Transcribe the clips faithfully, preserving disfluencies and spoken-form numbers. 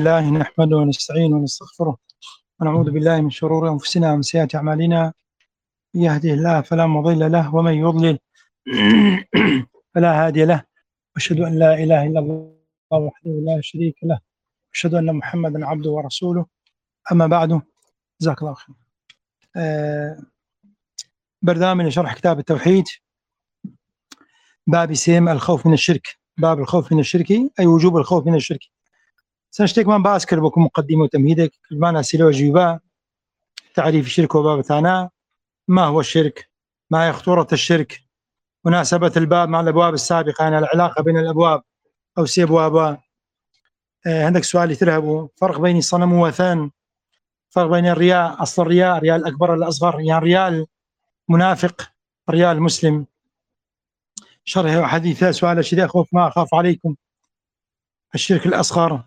الله نحمده ونستعينه ونستغفره ونعوذ بالله من شرور أنفسنا ومن سيئات أعمالنا. يهده الله فلا مضل له ومن يضلل فلا هادي له، وأشهد أن لا إله إلا الله وحده لا شريك له، وأشهد أن محمدا عبده ورسوله. أما بعد، جزاك الله خير. آه برنامج لشرح كتاب التوحيد، باب سيم الخوف من الشرك. باب الخوف من الشرك أي وجوب الخوف من الشرك. سنشتك من بأذكر بكم مقدمة وتمهيدك المعنى سيلو جيبا تعريف الشرك وباب ثانا، ما هو الشرك، ما هي خطورة الشرك، مناسبة الباب مع الأبواب السابقة، يعني العلاقة بين الأبواب أو سي أبواب. آه عندك سؤال يترهبوا، فرق بين الصنم ووثن، فرق بين الرياء، أصل الرياء رياء الأكبر الأصغر، يعني رياء المنافق رياء المسلم. شرح وحديثة سؤال شديد أخوف ما أخاف عليكم. الشرك الأصغر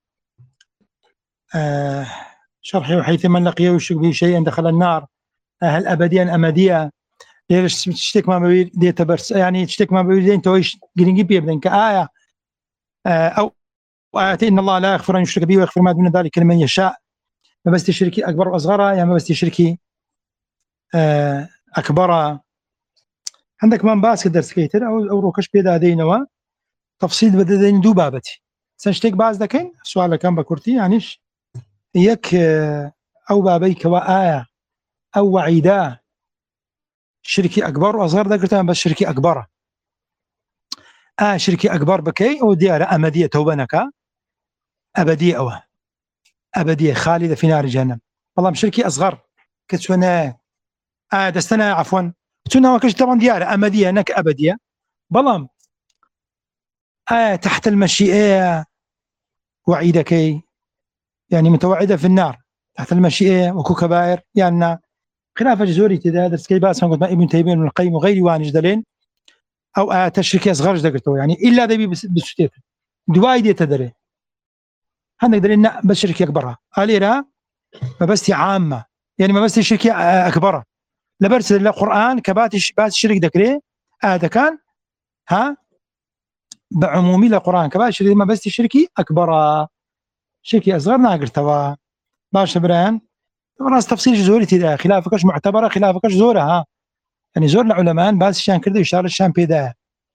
آه شرحي وحيث من لقيه ويشرك به شيئا دخل النار، هل أبديا أمديا. ليش تشتك ما بير دي تبرس، يعني تشتك ما بير انت ويش جرينجي بيبدن كآية آه أو آية إن الله لا يغفر أن يشرك به ويغفر ما دون ذلك لمن يشاء. ما بس تشركي أكبر وأصغرها، يعني ما بس تشركي آه أكبرها. عندك من باس الدرس كيتر أو أو روكش بيدا دينوا تفصيل بدا دين دو بابتي سنشتك باز دكين سؤال كان بكرتي يعنيش يك آه أو بابيك وآية أو وعيدا شركي أكبر وأصغر ذكرتها بس شركي أكبر آه شركي أكبر بكي أو ديارة أمدية توبنك أبدية أو أبدية خالدة في نار جهنم. والله شركي أصغر كتسونا آه دستنا عفوا كتسونا وكش طبعا ديارة أمدية أنك أبدية بلام آه تحت المشيئة وعيدكي، يعني متوعدة في النار تحت المشيئة وكو كبائر يعني خلاف جزوري تدا درس كي باس قلت ما ابن تيمية من القيم وغيري وانج دلين أو آه تشركي أصغر ذكرته يعني إلا ذي بسوتيت دواي دي تدري هنك دلنا بس شركة أكبرها أليرا ما بس عامة، يعني ما بس شركة أكبرها لبرس القرآن كباتش بات شرك ذكري هذا كان ها بعمومي القرآن كباتش ما بس شركة أكبرها شركة أصغر ناقرتها باش بران راس تفصيل جزوري تدا خلافكش معتبرة خلافكش زورها، يعني زور العلماء باس شان كده يشار الشام بيدا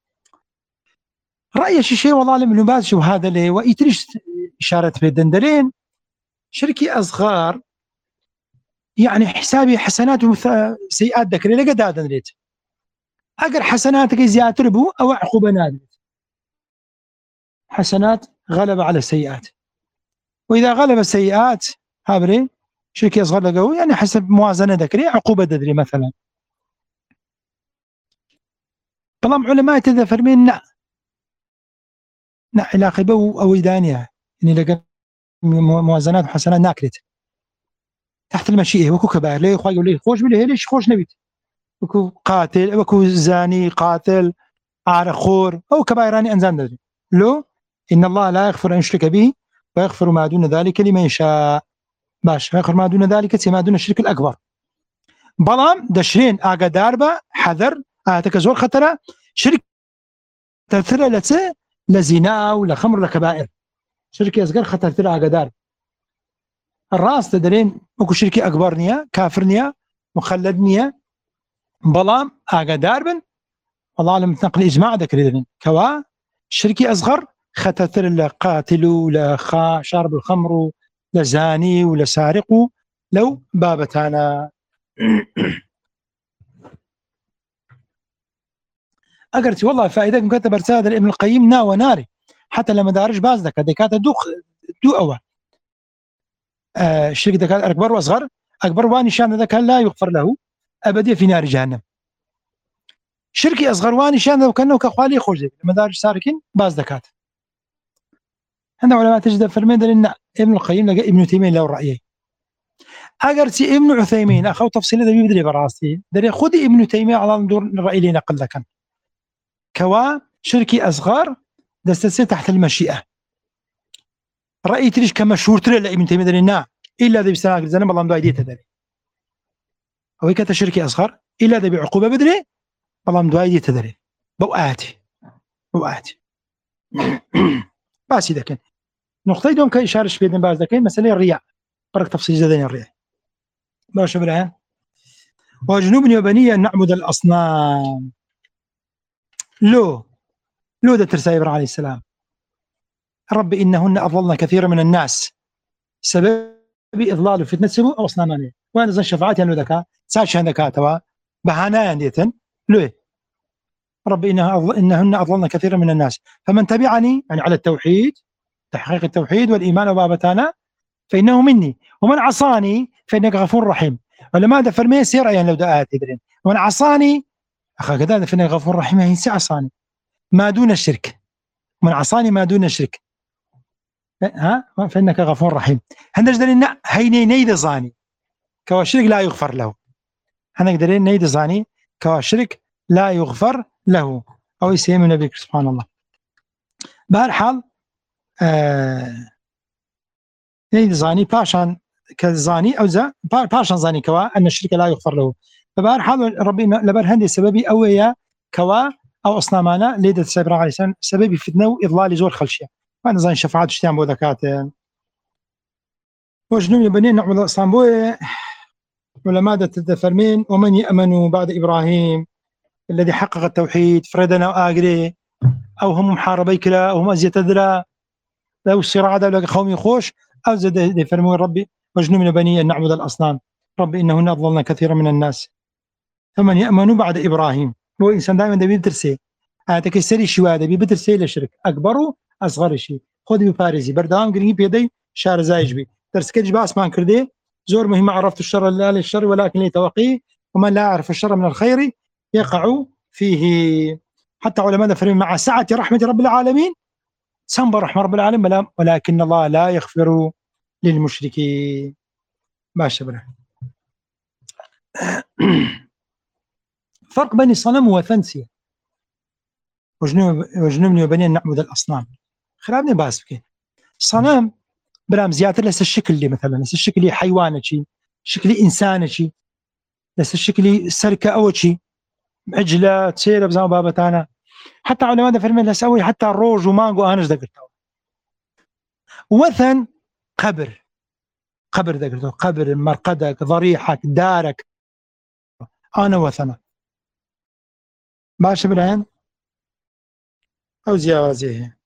رأي شيء والله أعلم إنه باز شو هذا اللي ويتريش إشارة بيدندرين شركة أصغر يعني حسابي حسنات وسيئات ذكر اللي قد هذا نريد أقر حسناتك زيادة ربو أو عقوبة نادرة، حسنات غلب على السيئات، وإذا غلب السيئات هابري شركة أصغر لقو يعني حسب موازنة ذكري عقوبة ددري مثلا. طالما علماء تذا من لا لا علاقة بو أو إدانية يعني لقى موازنات وحسنات ناكلت تحت المشيئة وكو كبائر ليه يخوي ليه خوش بله ليش خوش نبيت وكو قاتل وكو زاني قاتل عارخور أو كبائراني أنزان ذلك لو إن الله لا يغفر أن يشرك به ويغفر ما دون ذلك لمن يشاء. باش يغفر ما دون ذلك ما دون الشرك الأكبر. بلام دشرين آقا داربا حذر آتك زور خطرة شرك ترثر لتسي لزنا ولا خمر لكبائر شركة أصغر خطر ترى آقا دار الراس تدرين وكو شركة أكبر نيا كافر نيا مخلد نيا بلام آقا داربن والله أعلم تنقل إجماع ذكرين كوا شركة أصغر خطر لقاتل ولا خا شارب الخمر لزاني ولا سارق لو بابتانا. أقرت والله فائدة مكتب رسالة ابن القيم نا وناري حتى لما دارج باز ذاك دكات دوخ دو أول آه الشرك دكات أكبر وأصغر أكبر واني شان ذاك لا يغفر له أبدية في نار جهنم. شركي أصغر واني شان ذاك كأنه كخوالي خوش لما دارج ساركين باز ذكات. عندما علماء تجد فرمين لأن ابن القيم لقى ابن تيمية له رأيه. أقرتي ابن عثيمين أخو تفصيل ذا بيدري براسي دري خذي ابن تيمية على ندور الرأي اللي نقل لك كوا شركي أصغر دستسي تحت المشيئة. رأي تريش كمشهور ترى لابن تيمية درينا إلا ذي بسناك الزنم الله مدعي ديته دري أو كتا شركي أصغر إلا ذي بعقوبة بدري الله مدعي ديته دري بوآتي بوآتي بس إذا كان نقطه دوم كاشاره بيدن باز دكاين مساله الرياء برك تفصيل زادين الرياء باش برهان وجنوبني وبني ان نعبد الاصنام لو لو ده ترسى إبراهيم عليه السلام رب إنهن أضللن كثير من الناس سبب إضلال فتنة سبو أو أصنامانية وأنا زن شفاعتي أنه ذكا ساشا ذكا توا بهانا ديتن لو رب إنها أضل إنهن أضللن كثير من الناس فمن تبعني يعني على التوحيد تحقيق التوحيد والإيمان وبابتانا فإنه مني ومن عصاني فإنك غفور رحيم ولماذا فرمي سير أيان لو دعات تدرين ومن عصاني أخا كذا فإنك غفور رحيم ينسى عصاني ما دون الشرك من عصاني ما دون الشرك ها فإنك غفور رحيم هنقدر هيني نيد زاني كواشرك لا يغفر له هنقدر نيد زاني كواشرك لا يغفر له أو يسيم النبي سبحان الله بهالحال آه نيد زاني باشان كزاني أو زا باشان زاني كوا أن الشرك لا يغفر له فبهالحال ربنا لبرهندي سببي أو يا كوا أو أصنامانا ليدة سيبرا عليه السلام سببي فتنة وإضلال زور خلشية وأنا زين شفاعات اشتيان بو ذكات وجنوب بنين نعبد الأصنام بو ولما تتفرمين ومن يأمن بعد إبراهيم الذي حقق التوحيد فردنا وآقري أو هم محاربي كلا أو هم أزيت أدرى لو الصراع هذا لقى قومي خوش أو زاد يفرمون ربي وجنوب بني أن نعبد الأصنام ربي إنهن أضللن كثيرا من الناس فمن يأمن بعد إبراهيم هو إنسان دائما دبي بترسي هاتك السري شوا دبي بترسي للشرك أكبر أصغر شيء خذ بباريزي بردام قريب بيدي شار زايج بي ترسكج باس مان كردي زور مهم عرفت الشر لا للشر ولكن لتوقيه ومن لا يعرف الشر من الخير يقع فيه حتى علماء فريم مع سعة رحمة رب العالمين سنبر رحمة رب العالمين ولكن الله لا يغفر للمشركين ما شبه فرق بين الصنم وثنسية وجنوبني وبني نعبد الأصنام خرابني باس بكي صنم برام زيادة لسه الشكل اللي مثلا لسه الشكل اللي حيوانة شي شكل إنسانة شي لسه الشكل سركة أو شي عجلة تسير بزام بابتانا حتى علماء ده فرمين لسوي حتى الروج ومانجو أنش دقلتو وثن قبر قبر دقلتو قبر مرقدك ضريحك دارك أنا وثنة باش بالعين أو زيازيه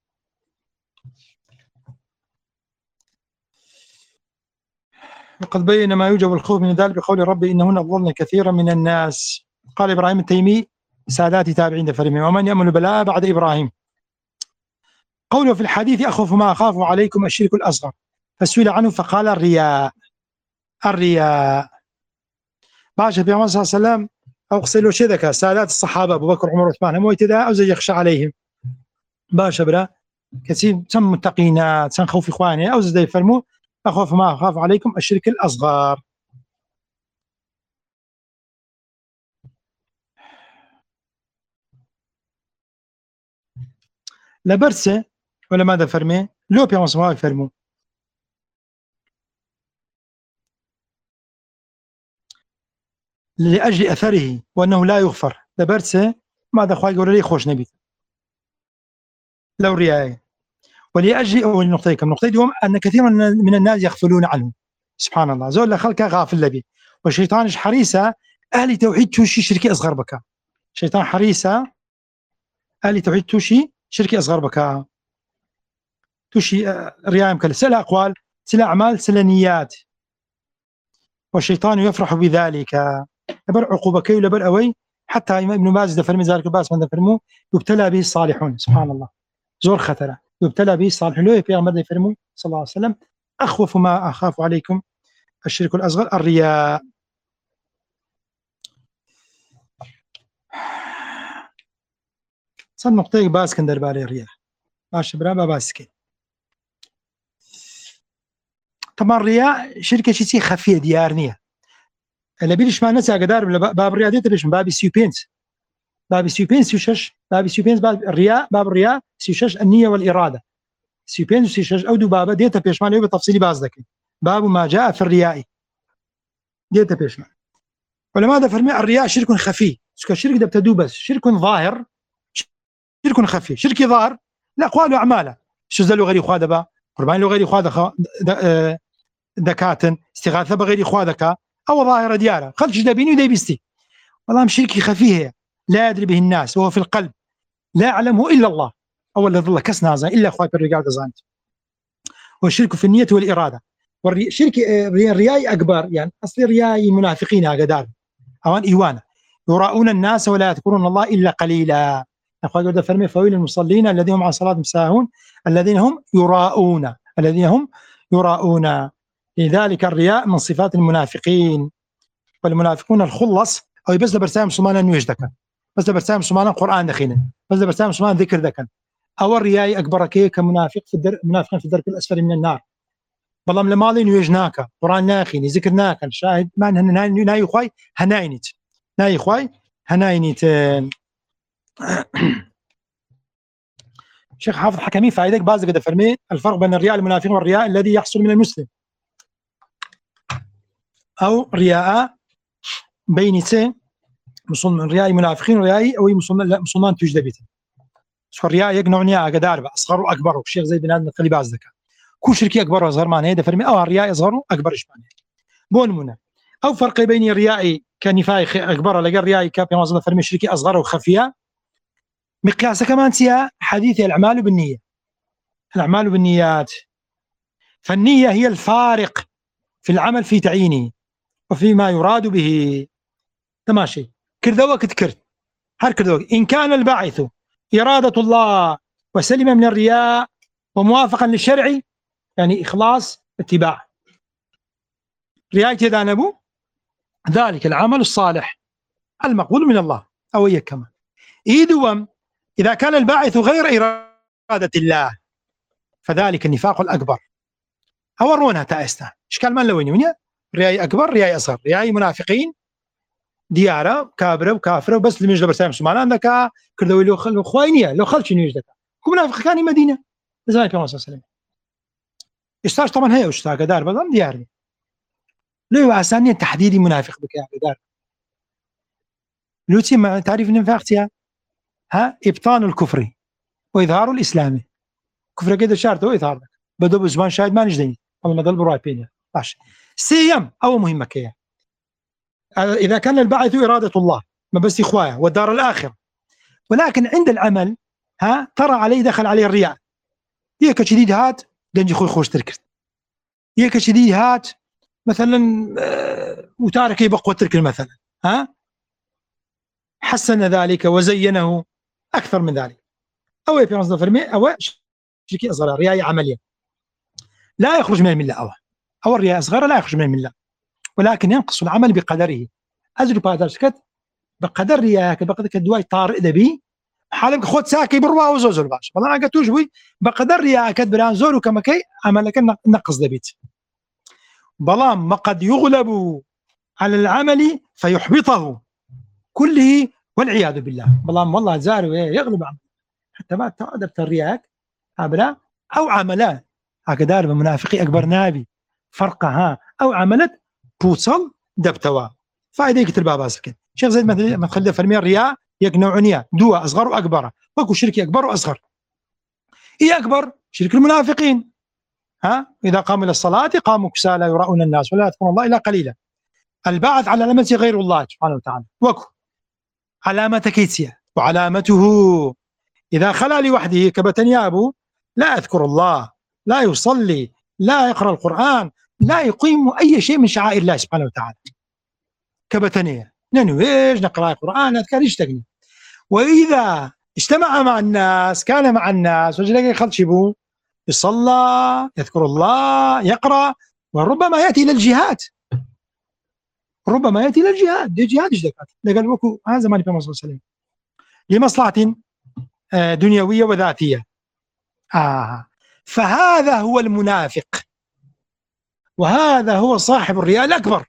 وقد بين ما يوجب الخوف من ذلك بقول ربي إنهن أضللن كثيرا من الناس قال إبراهيم التيمي سادات تابعين فرمي ومن يأمن البلاء بعد إبراهيم قوله في الحديث أخوف ما أخاف عليكم الشرك الأصغر فسئل عنه فقال الرياء الرياء باشا في عمر صلى الله عليه وسلم أو قصيلوا شذكا سادات الصحابة أبو بكر عمر عثمان هم ويتدا أو زي يخشى عليهم باشا برا كثير سم متقينات سن خوف إخواني أو زي يفرموا أخوف ما أخاف عليكم الشرك الأصغر لبرسه ولا ماذا فرمي لو بيا مصموع يفرموا لأجل أثره وأنه لا يغفر لبرسه ماذا خواهي يقول لي خوش نبي لو رياية ولأجل أول نقطة كم نقطة دوم أن كثير من الناس يغفلون عنه سبحان الله زول خلقه غافل لبي والشيطان حريصة أهل توحيد توشي شركة أصغر بك شيطان حريصة أهل توحيد توشي شركة أصغر بك توشي رياء مكلا سلا أقوال سلا أعمال سلا نيات والشيطان يفرح بذلك لبر عقوبك ولبر أوي حتى ابن باز ده فرمي ذلك باز من فرمو يبتلى به الصالحون سبحان الله زور خطرة يبتلى به الصالحون لو في أمر فرمو صلى الله عليه وسلم أخوف ما أخاف عليكم الشرك الأصغر الرياء صار نقطة باز كندر بالي الرياء باش برا باسكي طبعا الرياء شركة شيء خفية ديارنية اللي بيلش ما نسى قدار باب الرياء دي تبيش باب سيوبينس باب سيوبينس يشش باب سيوبينس باب الرياء باب الرياء سيشش النية والإرادة سيوبينس سيشش أو دو بابا دي تبيش ما له بتفصيل باز ذكي باب ما جاء في الرياء دي تبيش ما ولماذا فرمي الرياء شرك خفي الشرك ده بتدو بس شرك ظاهر شرك خفي شرك ظاهر لا أقوال وأعماله شو زلوا غير إخوة دبا قربان لغير إخوة دكاتن استغاثة بغير إخوة دكا أو ظاهرة ديارة خلش دابيني ودي بيستي والله شركي خفيه لا يدري به الناس وهو في القلب لا يعلمه إلا الله أو الذي الله كسنا زين إلا أخوات الرجال زانت والشرك في النية والإرادة والشرك الرياء أكبر يعني أصل الرياء منافقين هكذا أوان إيوانا يراؤون الناس ولا يذكرون الله إلا قليلا أخوات ورد فرمي فويل المصلين الذين هم عن صلاتهم ساهون الذين هم يراؤون الذين هم يراؤون لذلك الرياء من صفات المنافقين والمنافقون الخلص أو بس لبرسام مسلمان نيوج دكان بس لبرسام مسلمان قرآن دخينا بس لبرسام مسلمان ذكر دكان أو الرياء أكبر كي كمنافق في الدر منافقين في الدرك الأسفل من النار والله من الماضي نيوجناك قرآن ناخيني ذكرناك شاهد ما هن ناي خوي هناينت ناي خوي هناينت شيخ حافظ حكمي فايدك بعض كده فرمي الفرق بين الرياء المنافق والرياء الذي يحصل من المسلم أو رياء بين سين مسلم رياء منافقين ورياء أو مسلمان مسلمان توجد بيته شو الرياء يقنعني أقدار أصغر وأكبر والشيخ زي بن آدم خلي بعض ذكاء كل شركي أكبر وأصغر معناه ده فرمي أو الرياء أصغر أكبر إيش معناه بون منا أو فرق بين الرياء كنفاق أكبر لقى الرياء كابي ما فرمي شركي أصغر وخفية مقياسه كمان سيا حديث الأعمال بالنية الأعمال بالنيات فالنية هي الفارق في العمل في تعيينه وفيما يراد به تماشي كردوك تكرت هر كردوك إن كان الباعث إرادة الله وسلم من الرياء وموافقا للشرع يعني إخلاص اتباع رياء تدانبو ذلك العمل الصالح المقبول من الله أو إياك كمان إيدوم إذا كان الباعث غير إرادة الله فذلك النفاق الأكبر أورونها تأسنا إشكال من لوين ونيا رياء أكبر رياء أصغر رياء منافقين ديارة كابرة وكافرة وبس اللي مش لبرسام سمان عندك كردوي لو خل خوينية لو خلش نيجدك كم منافق كان مدينة زي النبي صلى الله عليه وسلم استاج طبعا هي وش تاج دار بدل دياري لو عسانية تحديد منافق بك يا دار لو تسمع تعريف النفاق تيا ها ابطان الكفر واظهار الاسلام كفر كده شرط واظهار بدو بزمان شاهد ما نجدني والله ما ضل براي بيني ماشي سيم او مهمه كيه اذا كان البعث اراده الله ما بس اخويا والدار الاخره ولكن عند العمل ها ترى عليه دخل عليه الرياء ياك شديد هات دنجي خوي خوش تركت ياك شديد هات مثلا آه وتارك يبقى ترك مثلا ها حسن ذلك وزينه أكثر من ذلك أو في مصدر فرمي أو شركي أصغر رياء عملية لا يخرج من الملة أو أو الرياء أصغر لا يخرج من الملة ولكن ينقص العمل بقدره أجل بقدر سكت بقدر رياء بقدر كدواي طارئ دبي حالك خود ساكي بروا وزوزل باش والله أنا قلتوش بي بقدر رياء كد بران زور كما كي عملك نقص دبيت بلام ما قد يغلب على العمل فيحبطه كله والعياذ بالله بلام والله زاروا يغلب عمل حتى ما تقدر الرياء عملا أو عملا هكذا المنافقي أكبر نابي فرقها أو عملت توصل دبتوا فايدة كتر بابا سكن شيخ زيد مثل ما تخلي فرمي الرياء يقنعنيا دوا أصغر وأكبر وكو شركي أكبر وأصغر إيه أكبر شرك المنافقين ها إذا قاموا إلى الصلاة قاموا كسالى يراؤون الناس ولا يذكرون الله إلا قليلا البعث على علامة غير الله سبحانه وتعالى وكو علامة كيتسيا وعلامته إذا خلا لوحده كبتنيابه لا أذكر الله لا يصلي لا يقرأ القرآن لا يقيم أي شيء من شعائر الله سبحانه وتعالى كبتنية ننويج نقرأ القرآن أذكر يشتغني وإذا اجتمع مع الناس كان مع الناس وجلق يخلشبه يصلى يذكر الله يقرأ وربما يأتي إلى الجهاد ربما يأتي إلى الجهاد دي جهاد اجدكات لقال وكو هذا ما نفهم صلى الله عليه وسلم لمصلحة دنيوية وذاتية آه فهذا هو المنافق وهذا هو صاحب الرياء الأكبر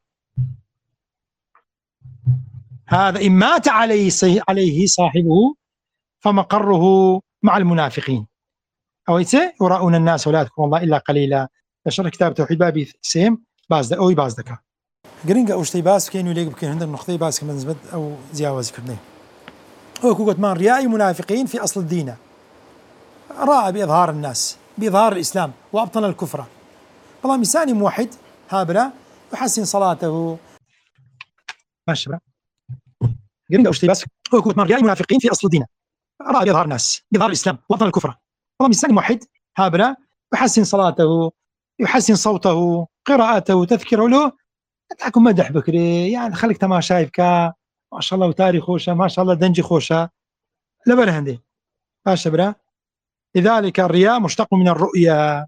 هذا إن مات عليه عليه صاحبه فمقره مع المنافقين أو يتسي يراؤون الناس ولا يذكرون الله إلا قليلا بشر كتاب توحيد بابي سيم باز أو باز دكا قرينجا أوشتي باس كين وليق بكين عندنا نقطة باس كمان زبد أو زياوز كرني هو كوكت مان رياء منافقين في أصل الدين راى بإظهار الناس بإظهار الإسلام وأبطن الكفر. والله إنسان موحد هابرا يحسن صلاته ماشي بقى قريب أو بس هو كنت مرجع المنافقين في أصل دينه أراد يظهر الناس يظهر الإسلام وأبطن الكفر. والله إنسان موحد هابرا يحسن صلاته يحسن صوته قراءته تذكره له تاكم مدح بكري يعني خليك تما شايفك ما شاء الله وتاري خوشة ما شاء الله دنجي خوشة لبره هندي ماشي برا. لذلك الرياء مشتق من الرؤيا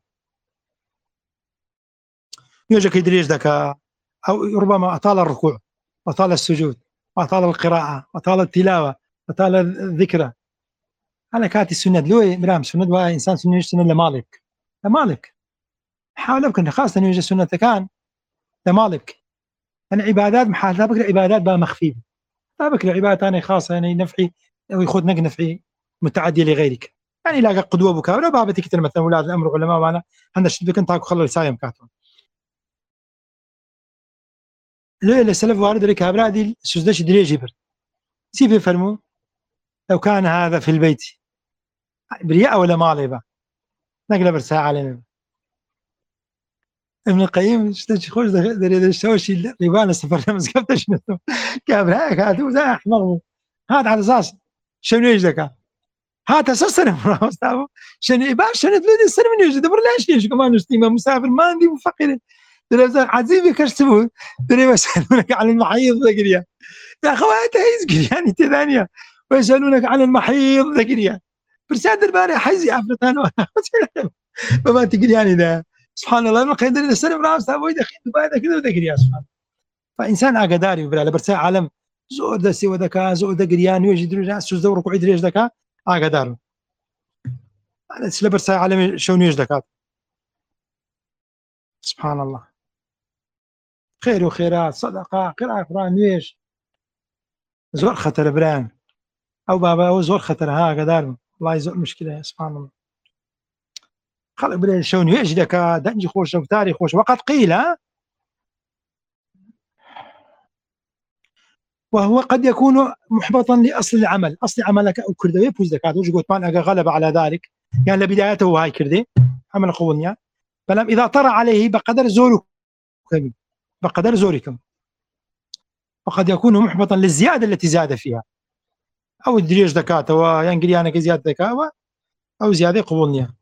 يوجك يدريج ذكاء أو ربما أطال الركوع وأطال السجود وأطال القراءة وأطال التلاوة وأطال الذكرى. أنا كاتي السنة لوي مرام سنة دواء إنسان سنة سنة لمالك لمالك حاول أبكر خاصة أن يوجد سنة كان لمالك أنا عبادات محال بكر عبادات بقى مخفية بكر عبادات أنا خاصة يعني نفعي أو يخذ نق نفعي متعدي لغيرك يعني لاقى قدوة بكابرة بابتي كتير مثلا أولاد الأمر علماء معنا هذا الشيء بكن تاكو خلل سايم كاتون لو السلف وارد لك هابرا دي سوزدش دريج يبر سيف يفرموا لو كان هذا في البيت برياء ولا مالي بقى نقل برساعة علينا ابن القيم اشتش خوش دري الشوشي ريبان السفر مسكبت شنو كابرا كاتو زي احمر هذا على اساس شنو يجدك هذا اساس انا مستعب شنو يباش شنو تلدي السنه من يجي دبر لاش يجي كمان نستيما مسافر ما عندي مفقر دري عزيزي كشتبون دري بسالونك عن المحيض ذكريا يا اخوات هيز يعني تثانيه ويسالونك عن المحيض ذكريا برسالة الباري حيزي عفرتان فما تقول يعني ده سبحان الله ما قيدر السنه براس تابوي دخيل بعد كذا ذكريا سبحان. فانسان اقداري بلا برسا عالم زود دسي وذكاء زود ذكريان يجي رجع سوز دورك وعيد ريش ذكاء اقدار انا سلبرسا عالم شلون يجي ذكاء سبحان الله. خير وخيرات صدقه قراءه قران ليش زور خطر بران او بابا او زور خطر ها قدار الله يزور مشكله سبحان الله. خلق بلا شلون يجي ذكاء دنجي خوش وتاريخ خوش وقد قيل وهو قد يكون محبطا لاصل العمل اصل عملك او كردوي بوز ذكاء وش قلت مان غلب على ذلك يعني لبدايته هاي كردي عمل قولنيا فلم اذا طرى عليه بقدر زوركم بقدر زوركم وقد يكون محبطا للزياده التي زاد فيها او الدريج ذكاء وينقل انا زياده ذكاء او زياده قبولنيا.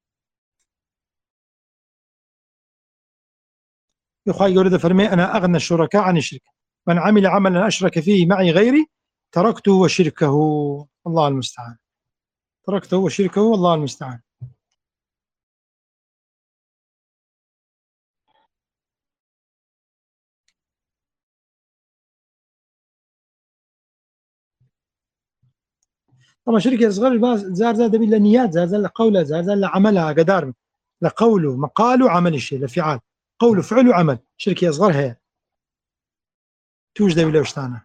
يخاي يقول فرمي انا اغنى الشركاء عن الشرك من عمل عملا اشرك فيه معي غيري تركته وشركه الله المستعان تركته وشركه والله المستعان. طبعا شركة صغيرة زار زاد بلا نيات زار زاد قوله زار زاد عملها قدار لقوله مقاله عمل الشيء لفعال قوله فعل وعمل شركة صغيرة هي توجد بلا وشتانه.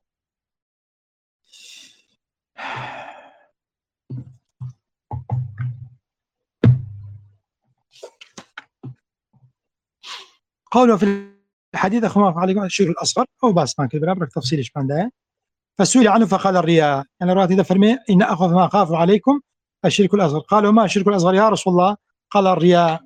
قوله في الحديث اخوان عليكم الشرك الاصغر او باس ما كبر برك تفصيل ايش ده فسئل عنه فقال الرياء يعني الروايه اذا فرمي ان اخاف ما اخاف عليكم الشرك الاصغر قالوا ما الشرك الاصغر يا رسول الله قال الرياء.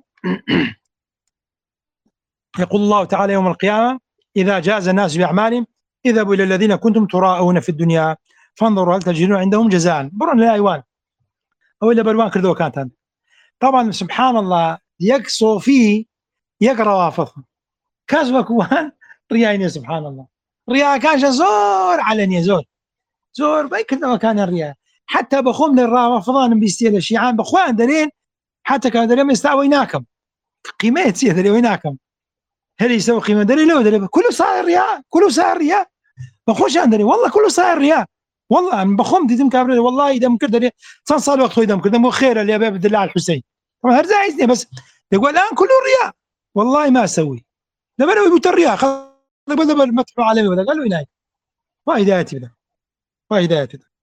يقول الله تعالى يوم القيامه اذا جاز الناس باعمالهم اذهبوا الى الذين كنتم تراءون في الدنيا فانظروا هل تجدون عندهم جزاء برون الايوان او الا بروان كردو كانت طبعا سبحان الله يقصوا فيه يقرا وافظهم كذبك وان رياء سبحان الله رياء كان زور علني زور زور بيكذا كان الرياء حتى بخوم للرافضان بيستيل الشيعان بخوان دلين حتى كان دلين يستويناكم قيمه سي دليناكم هل يسوي قيمه دليل لو دليل كله صار رياء كله صار رياء بخوش عندني والله كله صار رياء والله انا بخوم دي مكابر والله اذا ممكن دليل صار الوقت اذا ممكن مو خير اللي ابي عبد الله الحسين طبعا هرجع عايزني بس يقول الان كله رياء والله ما اسوي ده بلو يبوت الرياء خلاص بدل المدح عليه ولا قالوا هناك وهدايتي ده وهدايتي ده.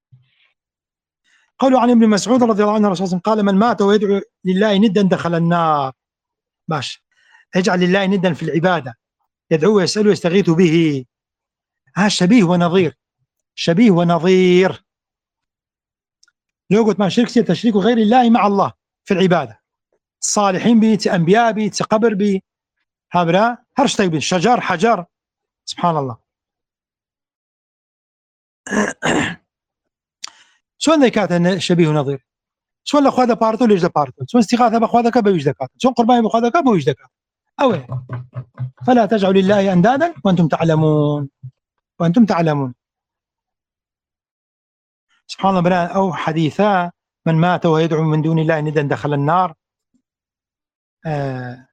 قالوا عن ابن مسعود رضي الله عنه الرسول صلى الله عليه وسلم قال من مات ويدعو لله ندا دخل النار. باش يجعل لله ندا في العباده يدعوه ويساله ويستغيث به ها شبيه ونظير شبيه ونظير لو قلت ما شركت تشريك غير الله مع الله في العباده صالحين بي أنبياء بي قبر بي هابرا هرشتك بي شجر حجر سبحان الله. شلون ذكاء شبيه ونظير شلون لأخوذ بارتو ليش بارتو شلون استغاثة بأخوذك بويش ذكاء شلون قربان بأخوذك بويش ذكاء أوي. فلا تجعلوا لله أندادا وأنتم تعلمون وأنتم تعلمون سبحان الله. بنا أو حديثا من مات ويدعو من دون الله ندا دخل النار. آه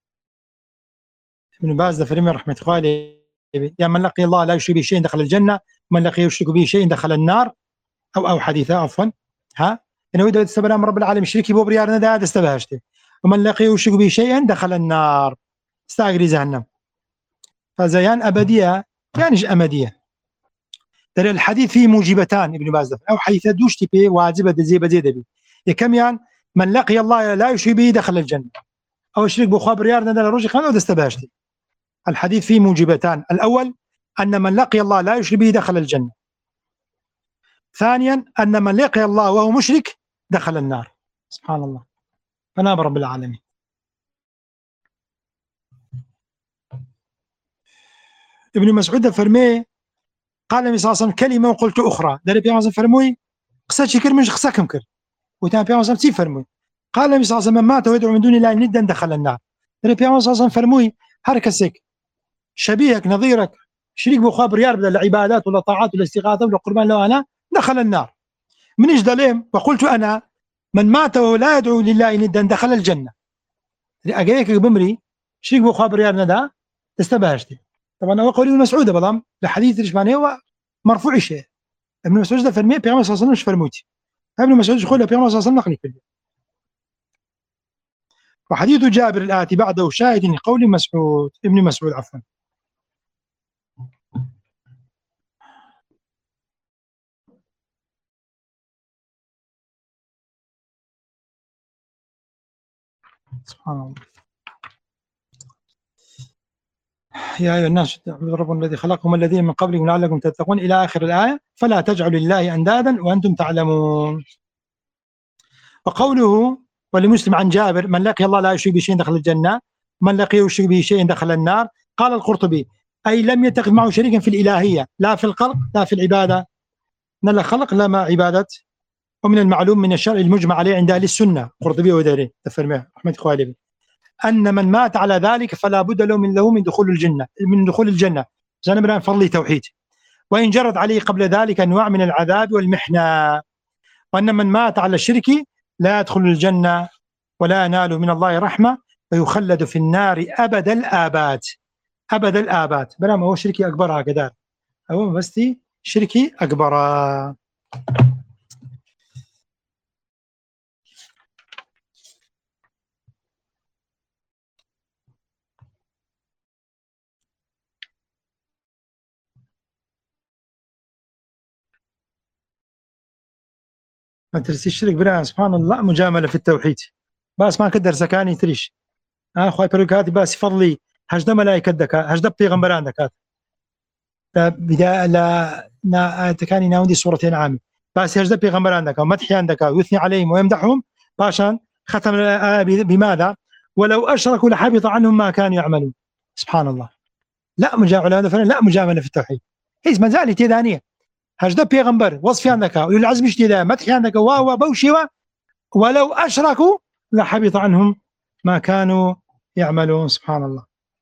ابن باز فرمي رحمة الله عليه يا من لقي الله لا يشرك به شيء دخل الجنة ومن لقي يشرك به شيء دخل النار. أو أو حديثا عفوا ها إنه إذا استبرأ من رب العالمين شريكي بو بريار نداد استبهشته ومن لقي يشرك به شيئا دخل النار استاغري جهنم. فزيان أبدية يعني أمدية. ترى الحديث فيه موجبتان ابن باز أو حديث دوشتي به واجبة زي بزيد بي يكم يعني من لقي الله لا يشرك به دخل الجنة أو يشرك بو بريار نداد الرجل خانه استبهشته. الحديث فيه موجبتان. الأول أن من لقي الله لا يشرك به دخل الجنة. ثانيا أن من لقي الله وهو مشرك دخل النار. سبحان الله. فناب رب العالمين. ابن مسعود فرمي قال النبي صلى الله عليه وسلم كلمة وقلت أخرى داري بيان صلى فرموي قصة شكر مش قصة كمكر وتان بيان صلى فرموي قال النبي صلى الله عليه وسلم مات ويدعو من دون الله ندا دخل النار. داري بيان صلى الله عليه وسلم فرموي هركسك شبيهك نظيرك شريك بخاب ريار بدل العبادات ولا طاعات ولا استغاثة ولا قربان له أنا دخل النار. من ايش دليم وقلت أنا من مات ولا يدعو لله ندا دخل الجنة. أجيك بمري شريك بخاب ريار ندا استبهشتي. طبعا هو قولي ابن مسعود بلام الحديث ايش معناه هو مرفوع شيء. ابن مسعود ده فرمي بيغمبر صلى الله عليه وسلم مش فرموتي ابن مسعود يقول بيغمبر صلى الله عليه وسلم نقلي كله. وحديث جابر الآتي بعده شاهد لقول مسعود ابن مسعود عفوا. سبحان الله. يا أيها الناس اعبدوا ربكم الذي خلقكم والذين من قبلكم لعلكم تتقون إلى آخر الآية. فلا تجعلوا لله أندادا وأنتم تعلمون. وقوله ولمسلم عن جابر من لقي الله لا يشرك به شيء دخل الجنة من لقي يشرك به شيء دخل النار. قال القرطبي أي لم يتخذ معه شريكا في الإلهية لا في الخلق لا في العبادة. لا خلق لا ما عبادة. ومن المعلوم من الشرع المجمع عليه عند أهل السنة قرطبي وداري تفرمه رحمة الله أن من مات على ذلك فلا بد له من له من دخول الجنة من دخول الجنة جانب فضل توحيد وإن جرت عليه قبل ذلك أنواع من العذاب والمحنة. وأن من مات على الشرك لا يدخل الجنة ولا ينال من الله رحمة ويخلد في النار أبد الآباد. أبد الآباد بلا ما هو شركي أكبر هكذا هو بس شركي أكبر. ما ترسي الشرك بلا سبحان الله مجاملة في التوحيد بس ما كدر سكاني تريش أخوي بركاتي بس فضلي هجد ملائكة دكا هجد بيغمبران دكات بداية لا نا تكاني ناودي سورتين عامي بس هجد بيغمبران دكا ومدحيان دكا ويثني عليهم ويمدحهم باشان ختم الآية بماذا ولو أشركوا لحبط عنهم ما كانوا يعملون. سبحان الله. لا مجاملة لا مجاملة في التوحيد هيز مزالي تيدانية هجد بيغمبر وصفي عندك والعزم اشتدا مدحي عندك واوا بوشوا ولو أشركوا لحبط عنهم ما كانوا يعملون. سبحان الله.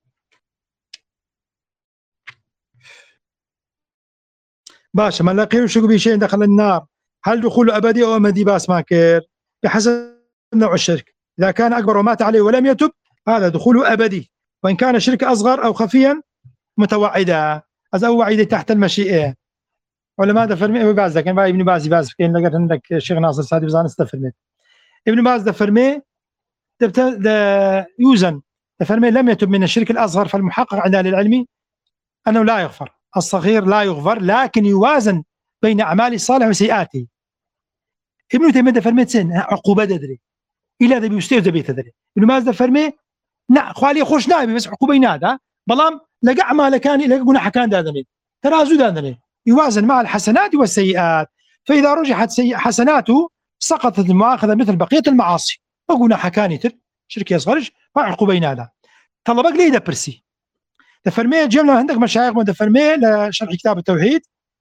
باشا من لقي يشرك به شيء دخل النار. هل دخول أبدي أو أمدي باس ماكر بحسب نوع الشرك. إذا كان أكبر ومات عليه ولم يتب هذا دخول أبدي وإن كان شرك أصغر أو خفيا متوعدا أو وعيدة تحت المشيئة. علماء ده فرمي ابن باز ده كان باي ابن باز باز كان لقيت عندك الشيخ ناصر سعدي بزان استفرمي ابن باز ده فرمي ده يوزن ده فرمي لم يتب من الشرك الأصغر فالمحقق عند أهل العلم أنه لا يغفر. الصغير لا يغفر لكن يوازن بين أعمال الصالح وسيئاته. ابن تيمية ده فرمي سن عقوبة دري إلى ذا بيستيو ذا بيتدري. ابن باز ده فرمي نا خوالي خوش نائب بس عقوبة نادا بلام لقى أعمال كان لقى جناح كان دادني ترازو دادني يوازن مع الحسنات والسيئات. فإذا رجحت حسناته سقطت المؤاخذة مثل بقية المعاصي وقلنا حكاني تر شركي أصغرش وعقوبة نادا طلبك ليه دبرسي دفرمي جملة عندك مشايخ مدفرمي لشرح كتاب التوحيد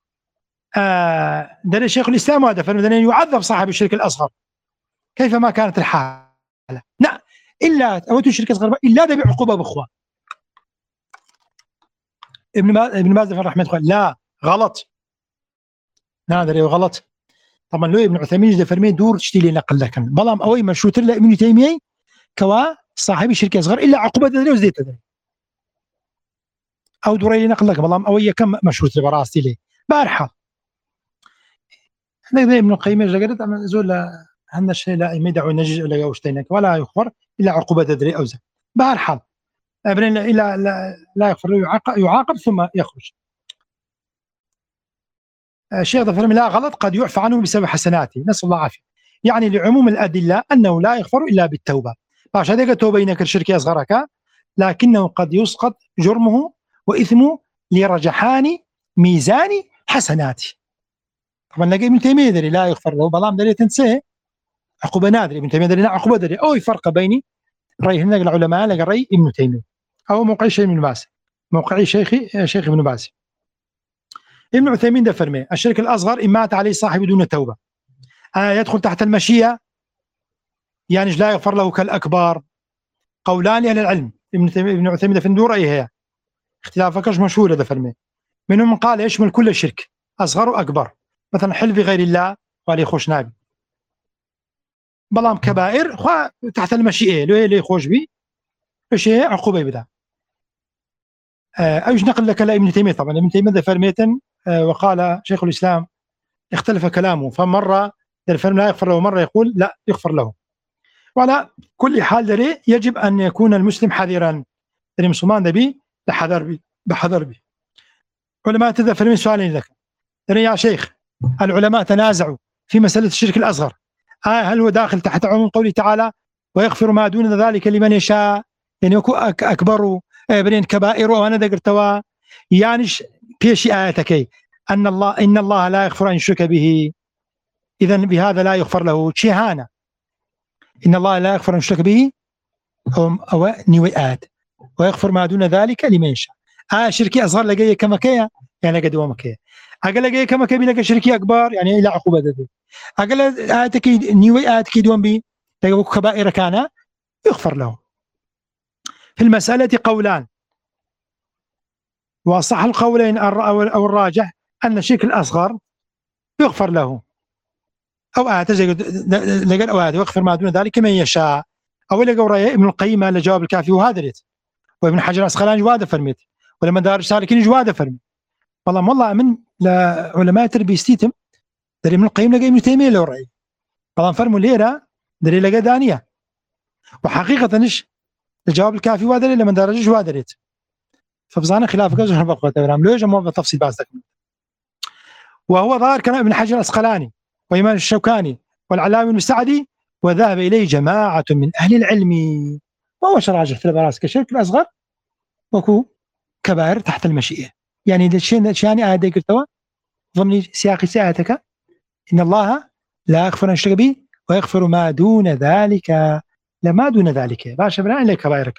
آه دليل شيخ الإسلام وهذا فرمي دليل يعذب صاحب الشرك الأصغر كيفما كانت الحالة لا إلا أوتوا الشرك الأصغر إلا ده بعقوبة بأخوة ابن ما ابن باز رحمه الله لا غلط نادر غلط طبعا لو ابن عثيمين ده فرمي دور تشتي لي نقل لك بلام أوي مشروط له ابن تيمية كوا صاحب الشرك الأصغر إلا عقوبة ده وزيت ده أو دوري نقل لك بلام أوي كم مشروط براستي لي بارحة هذا ابن القيم جاءت زول هن الشيء لا يمدعوا نجج ولا يوشتينك ولا يغفر إلا عقوبة دري أوزا بارحة ابن إلا لا, لا يغفر يعاقب, يعاقب ثم يخرج الشيخ ظفر لا غلط قد يعفى عنه بسبب حسناته نسأل الله العافية يعني لعموم الأدلة أنه لا يغفر إلا بالتوبة باش هذاك التوبة إنك الشرك أصغرك لكنه قد يسقط جرمه وإثمه لرجحان ميزان حسناته طبعا لقى ابن تيمية دري لا يغفر له بلام دري تنسيه عقوبة نادرة ابن تيمية دري لا عقوبة دري أو فرق بيني رأي هنا العلماء لقى رأي ابن تيمية أو موقعي شيخ ابن باز موقعي شيخي شيخ ابن باز ابن عثيمين ده فرمي الشرك الأصغر إن مات عليه صاحب دون توبة آه يدخل تحت المشيئة يعني لا يغفر له كالأكبار قولان لأهل العلم ابن تيمية ابن عثيمين ده في ندور أي هي اختلافكش مشهور هذا فرمي منهم من قال يشمل كل شرك أصغر وأكبر مثلا حلف بغير الله قال يخوش نابي بلام كبائر تحت المشيئة لو اللي يخوش بي شيء عقوبة بدا أيش نقل لك ابن تيمية طبعا ابن تيمية فرميتا وقال شيخ الإسلام اختلف كلامه فمرة الفرم لا يغفر له مرة يقول لا يغفر له وعلى كل حال دري يجب أن يكون المسلم حذرا دري مسلمان دبي بحذر بي بحذر بي علماء تذا فرمي سؤالين لك دري يا شيخ العلماء تنازعوا في مسألة الشرك الأصغر آه هل هو داخل تحت عموم قوله تعالى ويغفر ما دون ذلك لمن يشاء يعني يكون أكبر بين كبائر وأنا ذكرتها يعني بيش آياتك أن الله إن الله لا يغفر أن يشرك به إذا بهذا لا يغفر له شهانة إن الله لا يغفر أن يشرك به أو, أو نويات ويغفر ما دون ذلك لمن يشاء آه شركي أصغر لقيه كما كيا يعني قد ومكيا أقل لقيه كما كبي لك شركي أكبر يعني إلى عقوبة ذي أقل آياتك نويات كيدون بي لقيه كبائر كان يغفر له في المسألة قولان وصح القولين أو الراجح أن الشرك الأصغر يغفر له أو أعتزل لقال أو هذا يغفر ما دون ذلك من يشاء أو لقوا رأي ابن القيم لجواب الكافي وهذا ريت وابن حجر العسقلاني جواده فرميت ولما دار السالكين جواده فرميت والله والله من لعلماء تربية ستيتم دري ابن القيم لقى ابن تيمية له رأي والله فرموا ليرة دري لقى دانية وحقيقة نش الجواب الكافي وهذا لما دار جواده ريت فبزانا خلاف كذا هرب قوة برام ليش ما بتفصيل بعض وهو ظاهر كلام ابن حجر العسقلاني وإمام الشوكاني والعلامي المستعدي وذهب إليه جماعة من أهل العلم وهو شراجح في البراس كشرك الأصغر وكو كبائر تحت المشيئة يعني الشيء شاني آية قلتها ضمن سياق ساعتك إن الله لا يغفر أن يشرك به ويغفر ما دون ذلك لما دون ذلك باشا بنا إليك كبائرك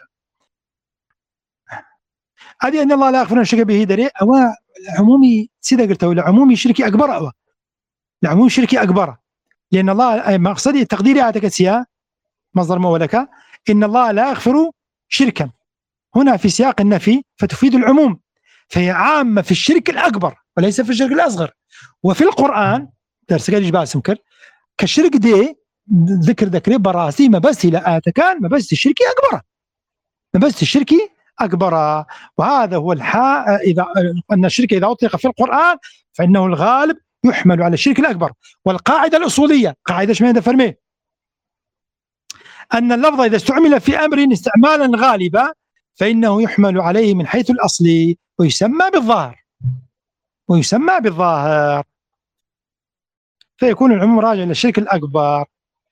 هذه أن الله لا يغفر أن يشرك به دري أو عمومي سيدا قلتها لعمومي شركي أكبر أو لعمومي شركي أكبر لأن الله مقصدي تقديري آتك سيا مصدر مولك إن الله لا يغفر شركا هنا في سياق النفي فتفيد العموم فهي عامة في الشرك الأكبر وليس في الشرك الأصغر وفي القرآن درس قال إجباء سمكر كالشرك دي ذكر ذكر براسي ما بس إلى آتكان ما بس الشركي أكبر ما بس الشركي أكبر وهذا هو الحاء إذا أن الشرك إذا أطلق في القرآن فإنه الغالب يحمل على الشرك الأكبر والقاعدة الأصولية قاعدة شمال فرمي أن اللفظ إذا استعمل في أمر استعمالا غالبا فإنه يحمل عليه من حيث الأصل ويسمى بالظاهر ويسمى بالظاهر فيكون العموم راجع للشرك الأكبر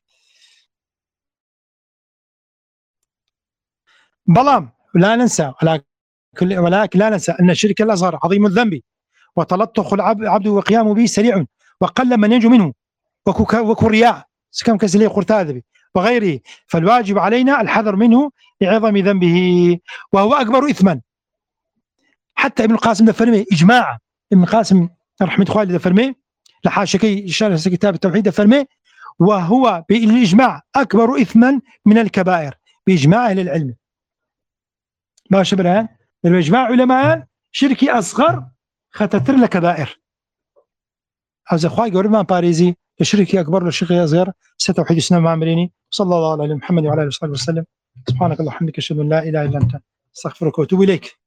بلام لا ننسى ولكن لا ننسى أن الشرك الأصغر عظيم الذنب وتلطخ العبد وقيامه به سريع وقل من ينجو منه وكو رياء كم كسلي قرتاذبي وغيره، فالواجب علينا الحذر منه لعظم ذنبه وهو أكبر إثما. حتى ابن القاسم دفرمي إجماع، ابن القاسم رحمة الله دفرمي لحاشكي شرح كتاب التوحيد دفرمي وهو بالإجماع أكبر إثما من الكبائر بإجماع أهل العلم. باش برهان بالإجماع علماء شركي أصغر خطتر لكبائر از خوای گەورە مان پارێزی لە شرکی أكبر لە شرکی أصغر ستوحيد السنة معامليني. صلى الله على محمد وعلى آله وصحبه وسلم. سبحانك اللهم وبحمدك أشهد أن لا إله إلا أنت أستغفرك وأتوب إليك.